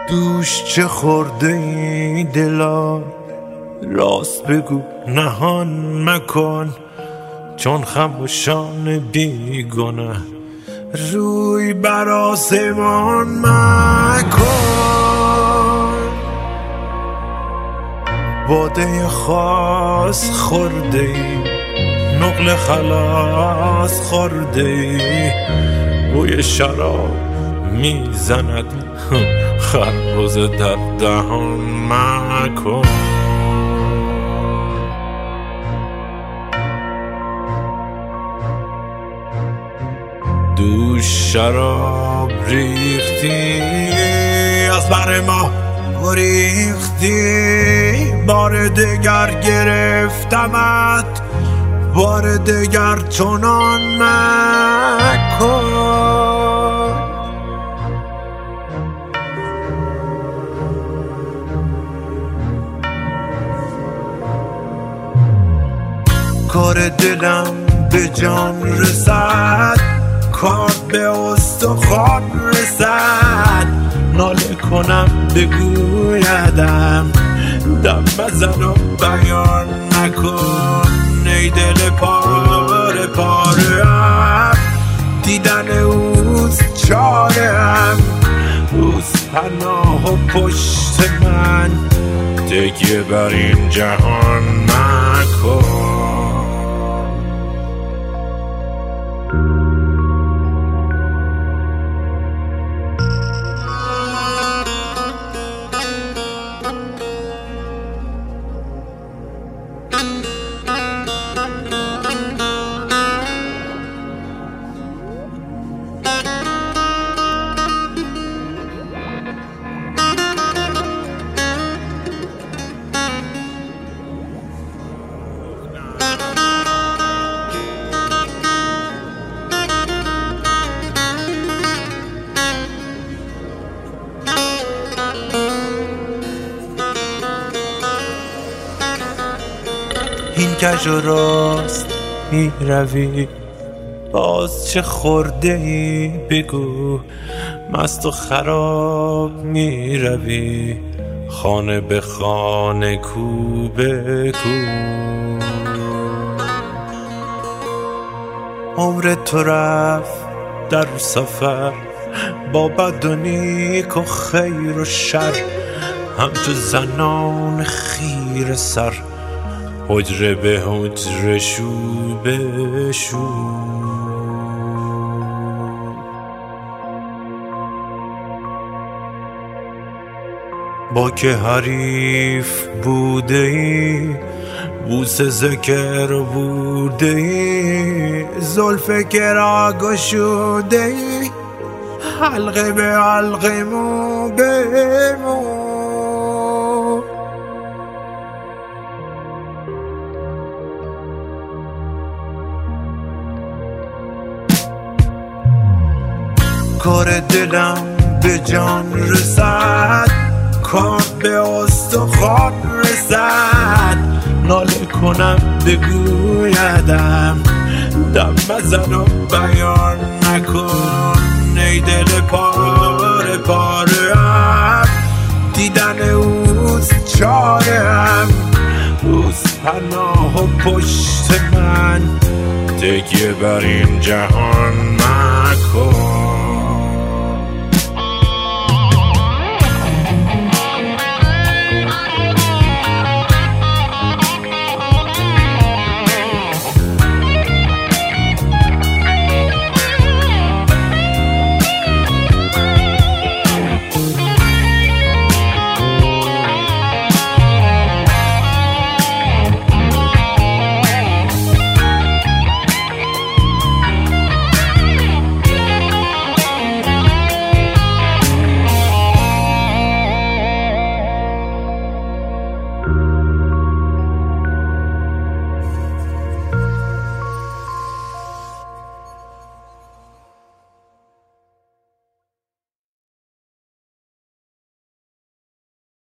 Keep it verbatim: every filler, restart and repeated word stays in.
دوش چه خورده ای دلا، راست بگو نهان مکن، چون خموشان بیگنه روی بر آسمان مکن. باده خاص خورده ای، نقل خلاص خورده ای، بوی شراب میزند خربزه در دهان مکن. دوش شراب ریختی، از بر ما گریختی، بار دگر گرفتمت، بار دگر چنان مکن. کار دلم به جان رسد، کار به استخوان رسد، ناله کنم بگویدم، دم بزن و بیان نکن. ای دل پاره پاره ام، دیدن اوست چاره ام، اوست پناه و پشت من، تکیه بر این جهان مکن. این کج و راست می روی، باز چه خورده ای بگو، مست و خراب می روی، خانه به خانه کو به کو. عمر تو رفت در سفر، با بد و نیک و خیر و شر، همچو زنان خیره سر، حجره به حجره شو به شو. با که حریف بوده ای، بوس ذکر بوده ای، زلف کرا گشوده ای، حلقه به حلقه مو به مو. کار دلم به جان رسد، کار به استخوان رسد، ناله کنم بگویدم، دم بزن و بیان نکن. ای دل پاره پاره ام، دیدن اوست چاره ام، اوست پناه و پشت من، تکیه بر این جهان مکن.